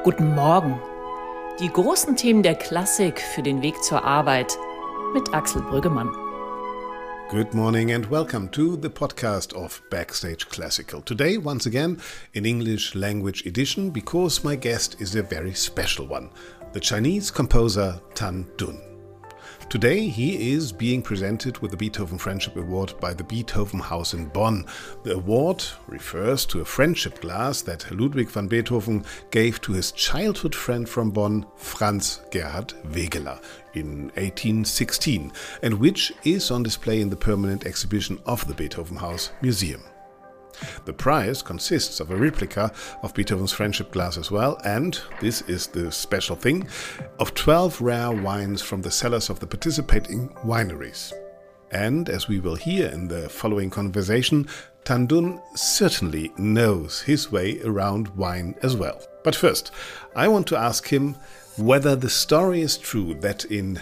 Guten Morgen. Die großen Themen der Klassik für den Weg zur Arbeit mit Axel Brüggemann. Good morning and welcome to the podcast of Backstage Classical. Today, once again, in English language edition, because my guest is a very special one, the Chinese composer Tan Dun. Today he is being presented with the Beethoven Friendship Award by the Beethoven House in Bonn. The award refers to a friendship glass that Ludwig van Beethoven gave to his childhood friend from Bonn, Franz Gerhard Wegeler, in 1816, and which is on display in the permanent exhibition of the Beethoven House Museum. The prize consists of a replica of Beethoven's friendship glass as well, and, this is the special thing, of 12 rare wines from the cellars of the participating wineries. And, as we will hear in the following conversation, Tan Dun certainly knows his way around wine as well. But first, I want to ask him whether the story is true that in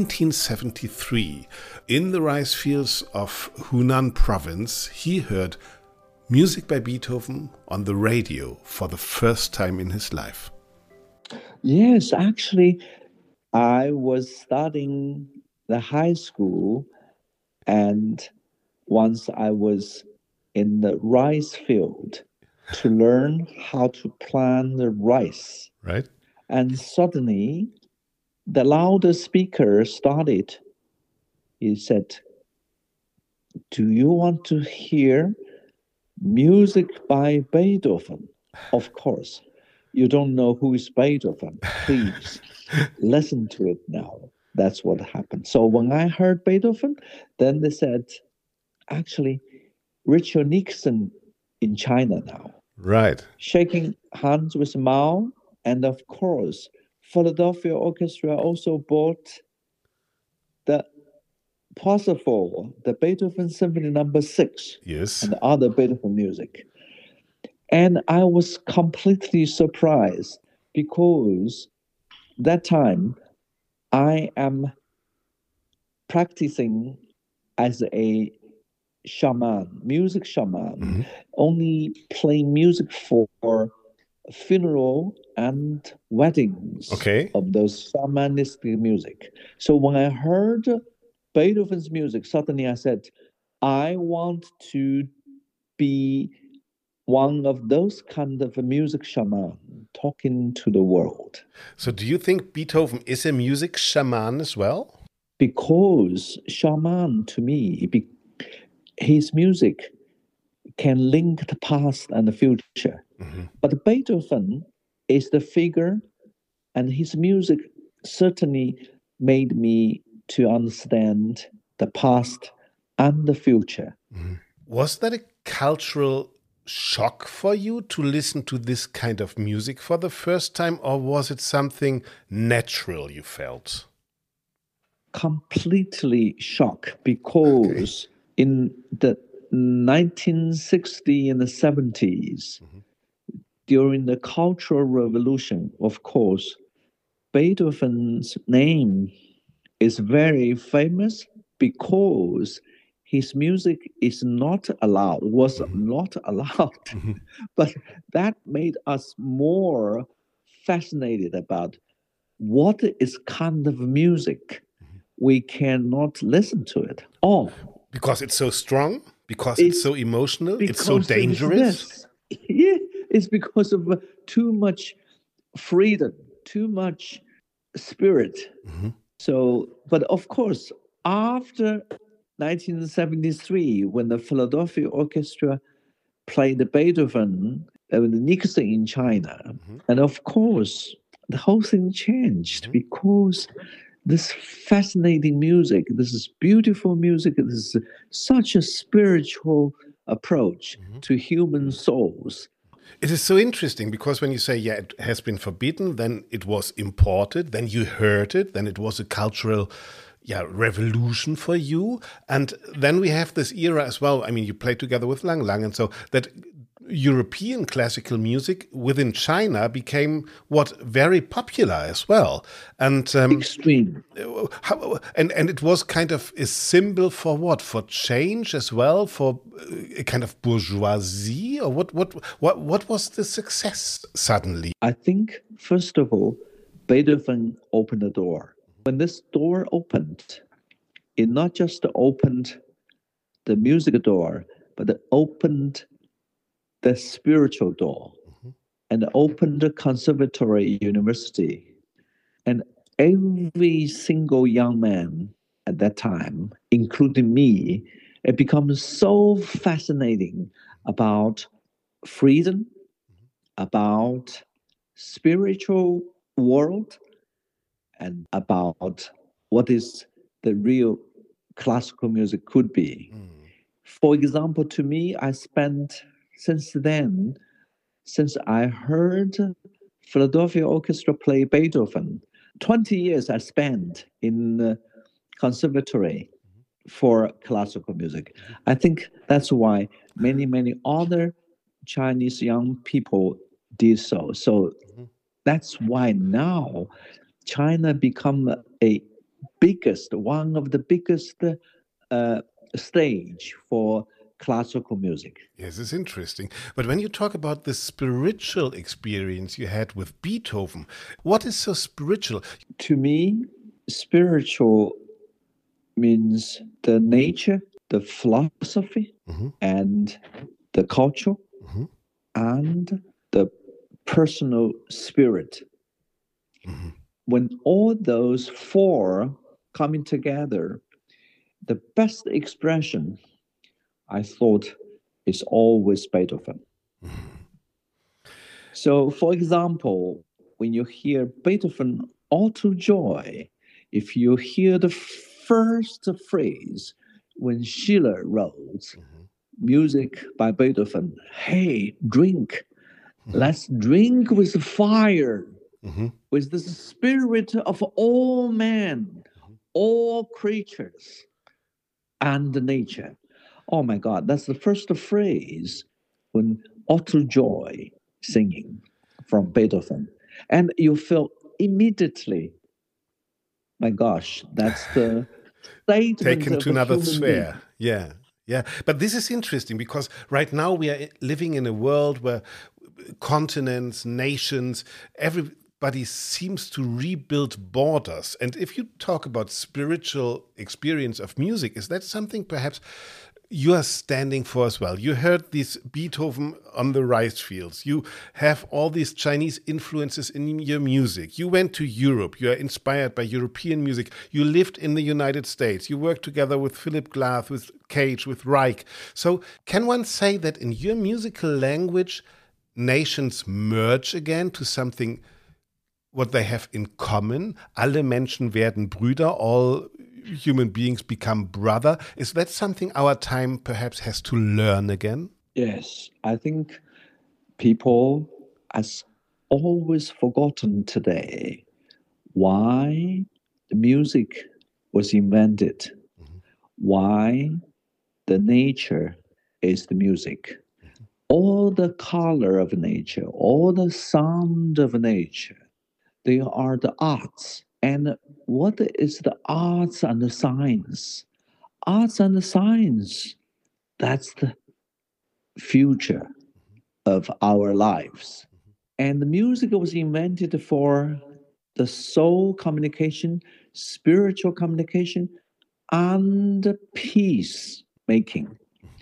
1973, in the rice fields of Hunan province, he heard music by Beethoven on the radio for the first time in his life. Yes, actually, I was studying the high school, and once I was in the rice field to learn how to plant the rice. Right. And suddenly, the loudspeaker started. He said, "Do you want to hear music by Beethoven?" Of course, you don't know who is Beethoven. Please listen to it now. That's what happened. So when I heard Beethoven, then they said, actually, Richard Nixon in China now. Right. Shaking hands with Mao. And of course, Philadelphia Orchestra also bought the Parsifal, the Beethoven Symphony No. 6, Yes. and other Beethoven music. And I was completely surprised because that time I am practicing as a music shaman, only playing music for funeral and weddings of those shamanistic music. So when I heard Beethoven's music, suddenly I said, I want to be one of those kind of a music shaman talking to the world. So do you think Beethoven is a music shaman as well? Because shaman, to me, his music can link the past and the future. But Beethoven is the figure, and his music certainly made me to understand the past and the future. Was that a cultural shock for you to listen to this kind of music for the first time, or was it something natural you felt? Completely shock, because in the 1960s and the 70s, during the Cultural Revolution, of course, Beethoven's name is very famous because his music was not allowed. But that made us more fascinated about what is kind of music we cannot listen to it. Because it's so strong? Because it's so emotional? It's so dangerous? Yeah, it's because of too much freedom, too much spirit. So, but of course, after 1973, when the Philadelphia Orchestra played the Beethoven, the Nixon in China, and of course, the whole thing changed because this fascinating music, this is beautiful music, this is such a spiritual approach to human souls. It is so interesting because when you say, it has been forbidden, then it was imported, then you heard it, then it was a cultural revolution for you. And then we have this era as well. I mean, you played together with Lang Lang, and so that European classical music within China became very popular as well, and Extreme. and it was kind of a symbol for what? For change as well, for a kind of bourgeoisie, or what was the success suddenly? I think, first of all, Beethoven opened the door. When this door opened, it not just opened the music door, but it opened the spiritual door, and opened the conservatory university. And every single young man at that time, including me, it becomes so fascinating about freedom, about spiritual world, and about what is the real classical music could be. For example, to me, I spent since I heard Philadelphia Orchestra play Beethoven, 20 years I spent in the conservatory for classical music. I think that's why many other Chinese young people did so. So that's why now China become one of the biggest stage for classical music. Yes, it's interesting. But when you talk about the spiritual experience you had with Beethoven, what is so spiritual? To me, spiritual means the nature, the philosophy, and the culture, and the personal spirit. When all those four coming together, the best expression, I thought, is always Beethoven. So, for example, when you hear Beethoven Alto Joy, if you hear the first phrase when Schiller wrote music by Beethoven, hey, drink, let's drink with fire, with the spirit of all men, all creatures, and nature. Oh my God, that's the first phrase when Alto Joy singing from Beethoven. And you feel immediately, my gosh, that's the statement Taken of to another human sphere. being. Yeah. Yeah. But this is interesting because right now we are living in a world where continents, nations, everybody seems to rebuild borders. And if you talk about spiritual experience of music, is that something perhaps you are standing for as well? You heard this Beethoven on the rice fields. You have all these Chinese influences in your music. You went to Europe. You are inspired by European music. You lived in the United States. You worked together with Philip Glass, with Cage, with Reich. So can one say that in your musical language, nations merge again to something what they have in common? Alle Menschen werden Brüder, all human beings become brother. Is that something our time perhaps has to learn again? Yes, I think people has always forgotten today why the music was invented, why the nature is the music. All the color of nature, all the sound of nature, they are the arts. And what is the arts and the science? Arts and the science, that's the future of our lives. And the music was invented for the soul communication, spiritual communication, and peace making.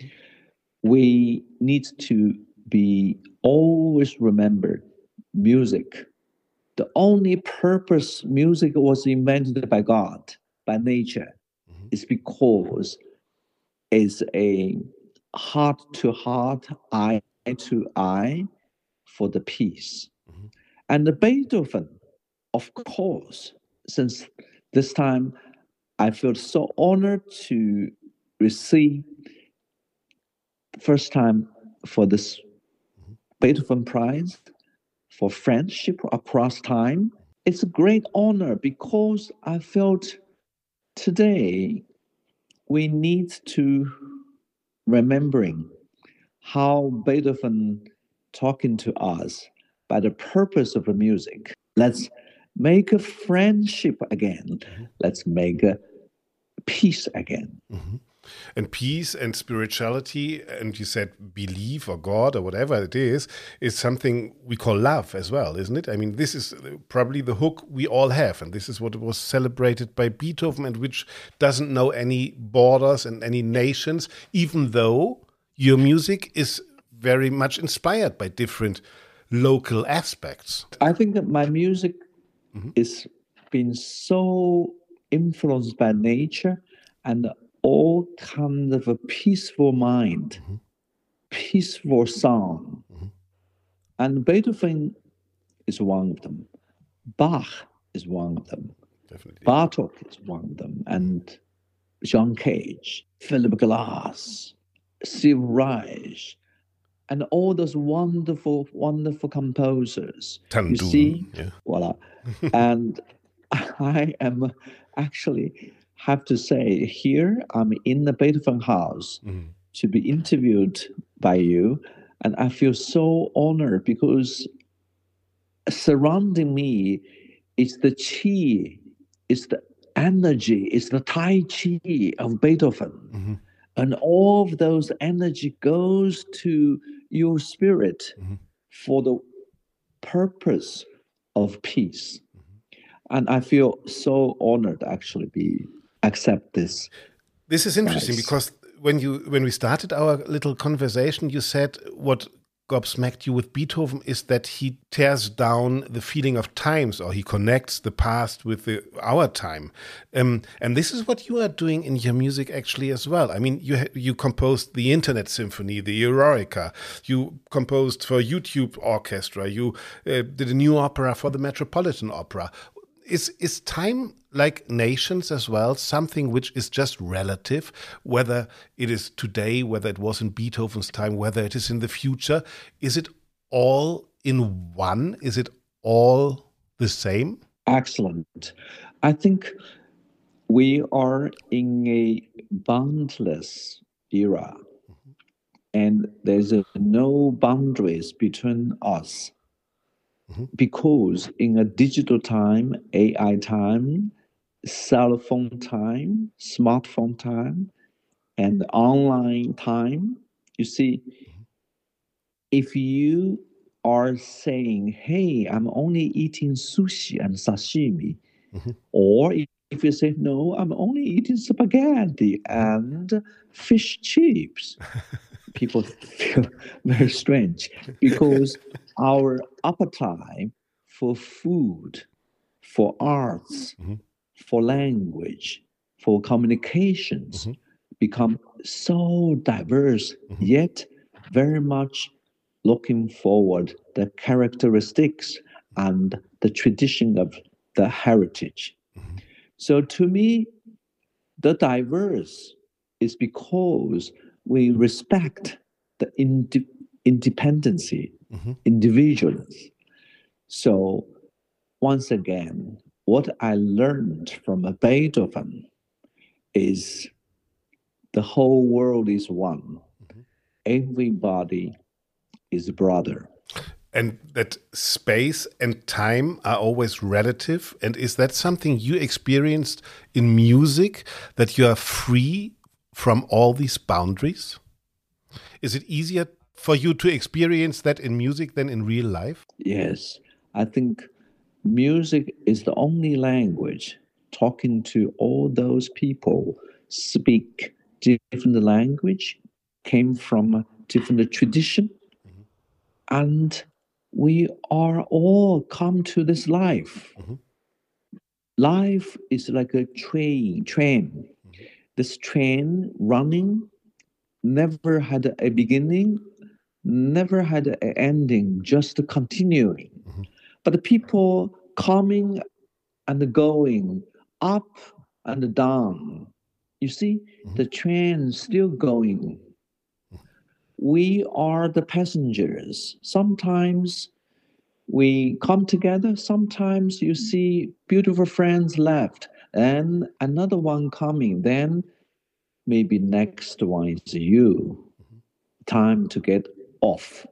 We need to be always remembered music. The only purpose music was invented by God, by nature, is because it's a heart to heart, eye to eye for the peace. And the Beethoven, of course, since this time I feel so honored to receive first time for this Beethoven Prize for friendship across time. It's a great honor because I felt today we need to remembering how Beethoven talking to us by the purpose of the music. Let's make a friendship again. Let's make a peace again. And peace and spirituality, and you said belief or God or whatever it is something we call love as well, isn't it? I mean, this is probably the hook we all have, and this is what was celebrated by Beethoven, and which doesn't know any borders and any nations, even though your music is very much inspired by different local aspects. I think that my music is been so influenced by nature and all kind of a peaceful mind, peaceful sound. And Beethoven is one of them. Bach is one of them. Definitely. Bartok is one of them. And John Cage, Philip Glass, Steve Reich, and all those wonderful, wonderful composers. Tandun, you see? yeah. Voila. And I am actually have to say here, I'm in the Beethoven house to be interviewed by you. And I feel so honored because surrounding me is the chi, is the energy, is the Tai Chi of Beethoven. And all of those energy goes to your spirit for the purpose of peace. And I feel so honored actually accept this. This is interesting because when we started our little conversation, you said what gobsmacked you with Beethoven is that he tears down the feeling of times, or he connects the past with our time. And this is what you are doing in your music actually as well. I mean, you composed the Internet Symphony, the Eroica. You composed for YouTube Orchestra. You did a new opera for the Metropolitan Opera. Is time, like nations as well, something which is just relative, whether it is today, whether it was in Beethoven's time, whether it is in the future? Is it all in one? Is it all the same? Excellent. I think we are in a boundless era, and there's no boundaries between us. Because in a digital time, AI time, cell phone time, smartphone time, and online time, you see, if you are saying, hey, I'm only eating sushi and sashimi, or if you say, no, I'm only eating spaghetti and fish chips, people feel very strange because our appetite for food, for arts, for language, for communications become so diverse, yet very much looking forward the characteristics and the tradition of the heritage. So to me, the diverse is because we respect the independency, individuals. So once again, what I learned from Beethoven is the whole world is one. Everybody is a brother. And that space and time are always relative. And is that something you experienced in music, that you are free from all these boundaries? Is it easier for you to experience that in music than in real life? Yes, I think music is the only language talking to all those people speak different language, came from a different tradition, and we are all come to this life. Life is like a train. This train running never had a beginning, never had an ending, just continuing. But the people coming and going, up and down. You see, the train still going. We are the passengers. Sometimes we come together. Sometimes you see beautiful friends left and another one coming. Then maybe next one is you. time to get off.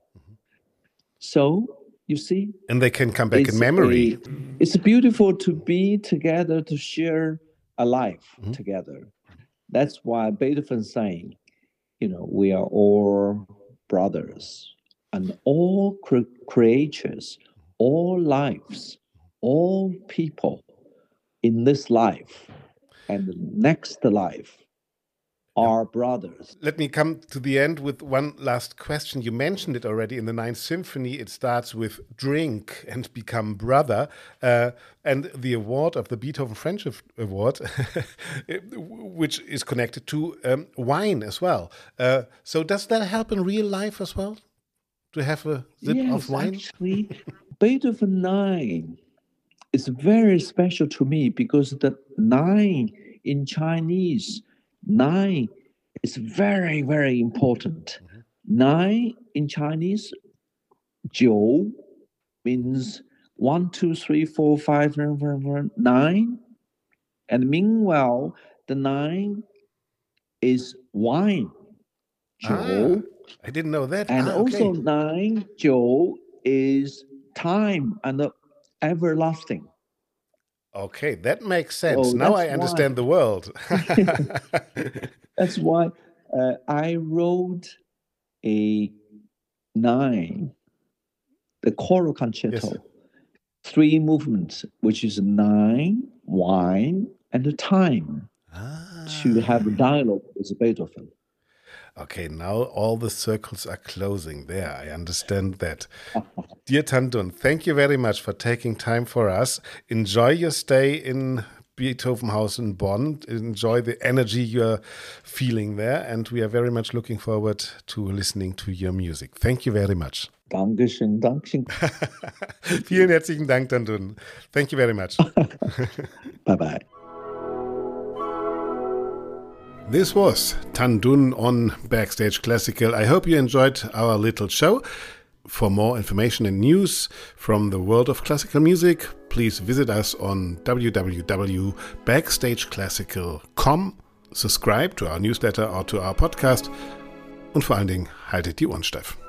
So, you see, and they can come back in memory. It's beautiful to be together, to share a life together. That's why Beethoven saying, we are all brothers, and all creatures, all lives, all people in this life and the next life are brothers. Let me come to the end with one last question. You mentioned it already in the Ninth Symphony. It starts with drink and become brother. And the award of the Beethoven Friendship Award, which is connected to wine as well. So does that help in real life as well? To have a sip of wine? Actually, Beethoven 9 is very special to me because the 9 in Chinese, 9 is very, very important. 9 in Chinese, 9 means 1, 2, 3, 4, 5, 9. And meanwhile, the 9 is wine. 9. I didn't know that. And also 9, 9 is time and everlasting. Okay, that makes sense. Now I understand the world. That's why I wrote a 9, the choral concerto, 3 movements, which is 9, wine, and the time to have a dialogue with Beethoven. Okay, now all the circles are closing there. I understand that. Dear Tan Dun, thank you very much for taking time for us. Enjoy your stay in Beethoven House in Bonn. Enjoy the energy you're feeling there. And we are very much looking forward to listening to your music. Thank you very much. Dankeschön, Dankeschön. Vielen herzlichen Dank, Tan Dun. Thank you very much. Bye-bye. This was Tan Dun on Backstage Classical. I hope you enjoyed our little show. For more information and news from the world of classical music, please visit us on www.backstageclassical.com. Subscribe to our newsletter or to our podcast. Und vor allen Dingen, haltet die Ohren steif.